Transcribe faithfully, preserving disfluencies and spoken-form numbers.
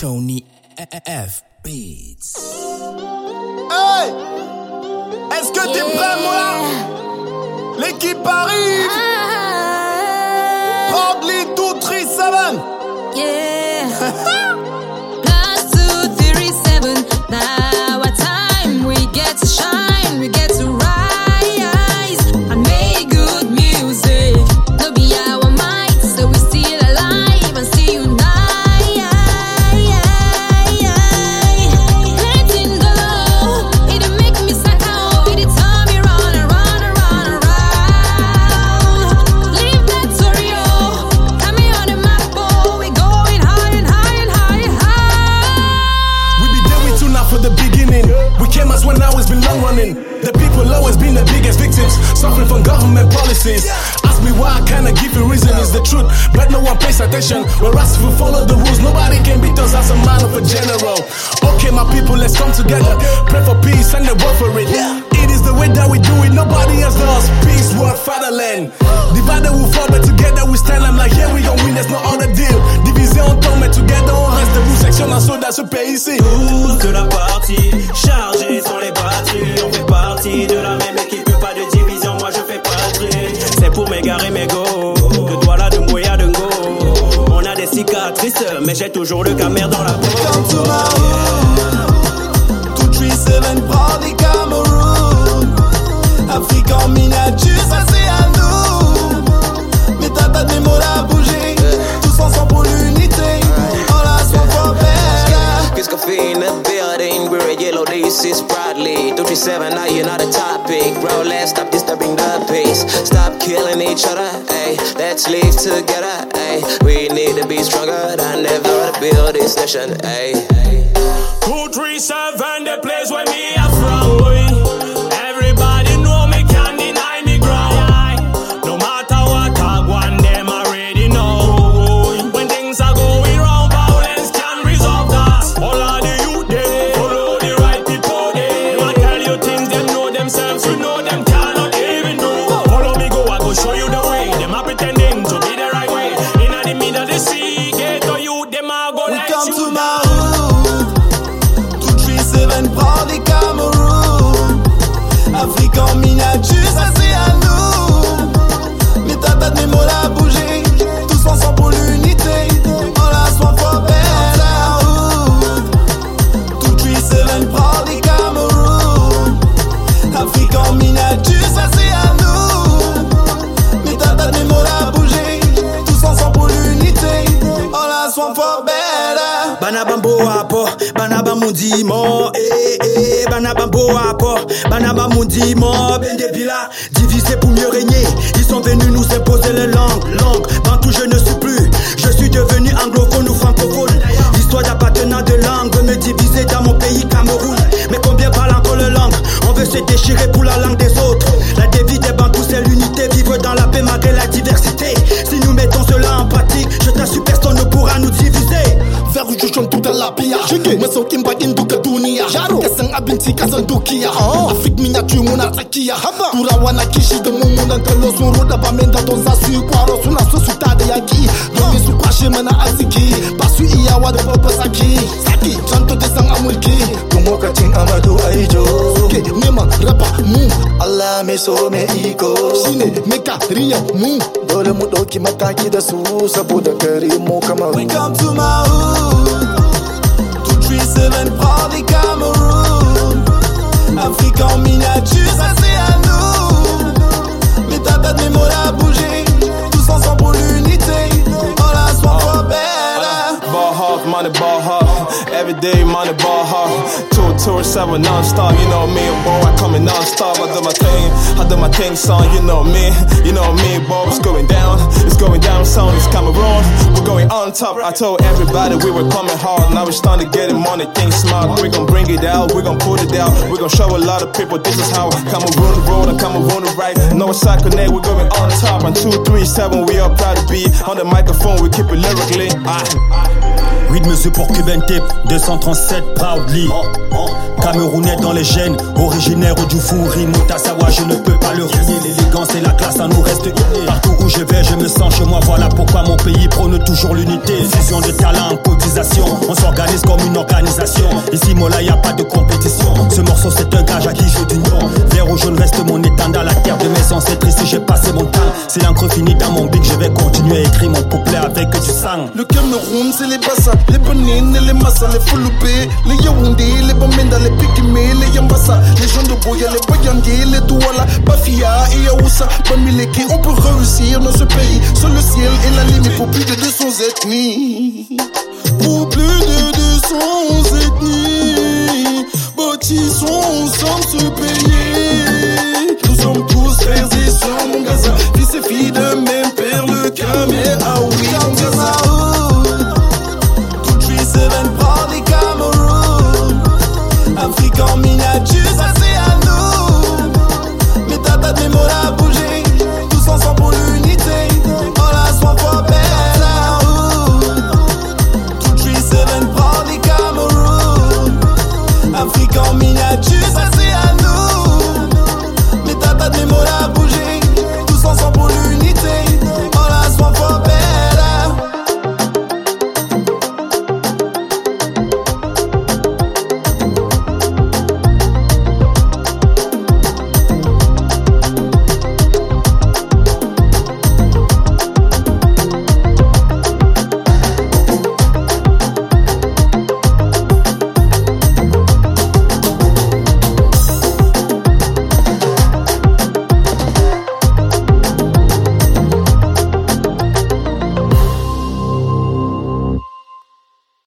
Tony F. Beats. Hey! Est-ce que t'es yeah. prêt, moi? L'équipe arrive! Proudly two three seven! Yeah! Plus two three seven. Now our time, we get to shine, we get to rise and make good music. No be our might, so we still alive and still unite. Letting go, it make me psycho, it turn me round and round and round and round. Leave that story, oh, come me on the map, oh, we going high and high and high and high. We be there with you now for the beginning. We came as one, now it's been long running. The people always been the biggest victims, suffering from government policies. Ask me why, I kinda give you reason, it's the truth, but no one pays attention. Whereas if we follow the rules, nobody can beat us as a man of a general. Okay, my people, let's come together, pray for peace and then work for it. It is the way that we do it, nobody else does. Peace, work, fatherland. Divided we fall, but together we stand. I'm like, yeah, we gon' win, there's no other deal. Divisé on tombe, mais together on reste debout. Section d'assaut dans ce pays ici. Toute la partie, chargée sont les batteries. On fait partie de la même équipe, pas de division, moi je fais patrie. C'est pour m'égarer mes go, le Douala de Moya de Ngo. On a des cicatrices, mais j'ai toujours le camère dans la peau. Come to my hood, two three seven, Proudly Cameroun. Afrique en miniature, ça c'est à nous. Mais t'as ta démo à bouger, tous ensemble pour l'unité. On la soit for better. Chris Coffee in the building, we're a yellow, this is Proudly two three seven, now you're not a topic. Bro, let's stop disturbing the pace. Stop killing each other, ayy. Let's live together, ayy. We need to be stronger than ever to build this nation, ayy. two three seven, the place where me are from, boy. Everybody know me, can't deny me ground. No matter what I want, them already know. When things are going wrong, violence can resolve that. All of the youth, they follow the right people, they I tell you things, them know themselves, you know them cannot even do. Follow me, go, I go show you the way. Them are pretending to be the right way. In the middle of the sea, get to you, them are go We let come you to down. my hood, two three seven, Proudly Cameroun. Afrique en miniature, ça c'est à nous. Mais t'as ta démo à bouger, tous ensemble pour l'unité. On la soit for better. two three seven, Proudly Cameroun. Afrique en miniature, ça c'est à nous. Mais t'as ta démo à bouger, tous ensemble pour l'unité. On la soit for better. Banabambo apo, banabamundi mo, eh eh, banabambo apo, banabamundi mo, ben depuis là, divisé pour mieux régner, ils sont venus nous imposer les langues, langue, bantou je ne suis plus, je suis devenu anglophone ou francophone, l'histoire d'appartenant de langue veut me diviser dans mon pays Cameroun, mais combien parlent encore le langue, on veut se déchirer pour la langue des autres, la devise des bantous c'est l'unité, vivre dans la paix malgré la diversité, si nous mettons cela en pratique, je t'assure personne ne pourra nous diviser. Vers où je chante toute la pia. Mais so kimba induka dunia. Kasan abinci kasan dukia. Afrique miniature muna tsakiya. Turawa kishi da mummunan kallo sun roda ba men da don za su yi kwaro suna so su ta da yaki. Domin su kwashe mana arziki. Ba su iyawa da babba saki. Saki canto da san amurki. Tun lokacin Amadu Aijo. Ke nema raba mu. Allah mai so mai iko. Shine meka riya mu. Dole mu dauki mataki da su saboda kare mu kamar. We come to my hood, two three seven, Proudly Cameroun. Afrique en miniature, ça c'est à nous. Mais t'as ta démo à bouger, tous ensemble pour l'unité. On la soit for better. Ball hard, money ball hard. Every day, money ball hard. Two, two, seven, non-stop. You know me, boy, I come in non-stop. I do my thing, I do my thing, son. You know me, you know me, boy. It's going down, it's going down, son. It's Cameroon, we're going on top. I told everybody we were coming hard. Now it's starting to get it money, things smart. We're gonna bring it out, we're gonna put it out. We're gonna show a lot of people this is how Cameroon roll and Cameroon right. No side connect, we're going on top. And two, three, seven, we are proud to be on the microphone. We keep it lyrically. Ah. huit mesures pour Cuban Tape, deux cent trente-sept proudly. Camerounais dans les gènes, originaire du Fouri, Moutasawa, je ne peux pas le renier. L'élégance et la classe, ça nous reste innée. Partout où je vais, je me sens chez moi, voilà pourquoi mon pays prône toujours l'unité. Fusion de talent, cotisation, on s'organise comme une organisation. Ici, Mola, y a pas de compétition. Ce morceau, c'est un gage à qui je d'union. Vert ou jaune reste mon étendard, la terre de mes ancêtres. Ici, j'ai passé mon temps. Si l'encre finit dans mon bic, je vais continuer à écrire mon couplet avec du sang. Le Cameroun, c'est les Bassa, les Benin et les Massa, les Foloupé, les Yaoundé, les Bamenda, les Pikimé, les Yambassa, les gens de Boya, les Bayangé, les Douala, Bafia et Yaoussa, Bamileke. On peut réussir dans ce pays, sur le ciel et la limite pour plus de deux cents ethnies. Pour plus de deux cents ethnies, bâtissons ensemble ce pays. Nous sommes tous frères et sœurs, mon Gaza, fils et filles de même père, le Cameroun, ah oui, mon Gaza. Two three seven party Cameroon, Africa me